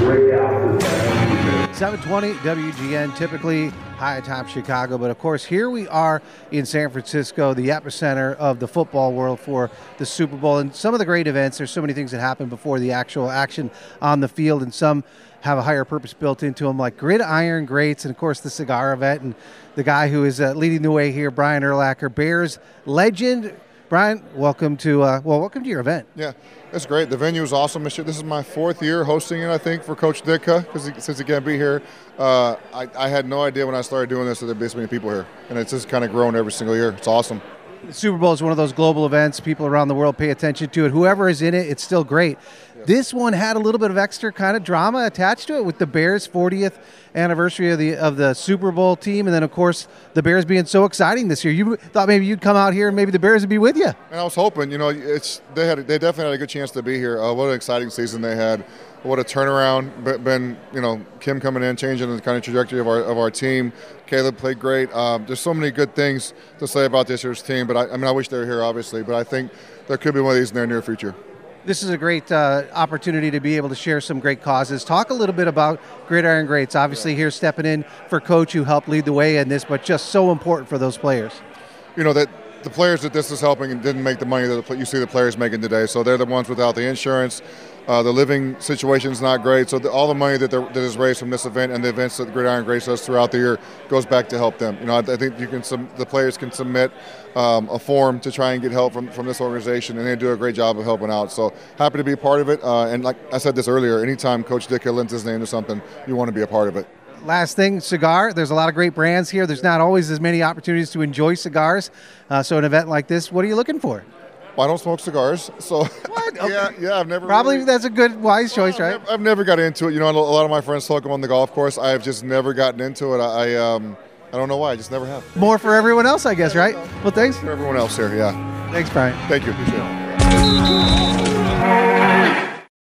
720 WGN, typically high atop Chicago, but of course here we are in San Francisco, the epicenter of the football world for the Super Bowl and some of the great events. There's so many things that happen before the actual action on the field, and some have a higher purpose built into them, like Gridiron Greats, and of course the cigar event, and the guy who is leading the way here, Brian Urlacher, Bears legend. Brian, welcome to your event. Yeah, it's great. The venue is awesome. This is my 4th year hosting it, I think, for Coach Ditka, because since he can't be here. I had no idea when I started doing this that there'd be so many people here, and it's just kind of grown every single year. It's awesome. The Super Bowl is one of those global events. People around the world pay attention to it. Whoever is in it, it's still great. Yes. This one had a little bit of extra kind of drama attached to it with the Bears' 40th anniversary of the Super Bowl team, and then, of course, the Bears being so exciting this year. You thought maybe you'd come out here and maybe the Bears would be with you. And I was hoping. They definitely had a good chance to be here. What an exciting season they had. What a turnaround. Ben, Kim coming in, changing the kind of trajectory of our team. Caleb played great. There's so many good things to say about this year's team, but I wish they were here, obviously, but I think there could be one of these in their near future. This is a great opportunity to be able to share some great causes. Talk a little bit about Gridiron Greats. Obviously here stepping in for Coach, who helped lead the way in this, but just so important for those players. That the players that this is helping didn't make the money that you see the players making today, so they're the ones without the insurance. The living situation is not great, so all the money that is raised from this event and the events that Gridiron Greats does throughout the year goes back to help them. I think the players can submit a form to try and get help from this organization, and they do a great job of helping out. So happy to be a part of it. And like I said this earlier, anytime Coach Ditka lends his name to something, you want to be a part of it. Last thing, cigar. There's a lot of great brands here. There's not always as many opportunities to enjoy cigars. So an event like this, what are you looking for? Well, I don't smoke cigars, so what? Okay. yeah, I've never probably that's a good, wise choice, right? I've never got into it. A lot of my friends smoke them on the golf course. I have just never gotten into it. I don't know why. I just never have. More for everyone else, I guess, right? Well, thanks for everyone else here. Yeah. Thanks, Brian. Thank you. Appreciate it.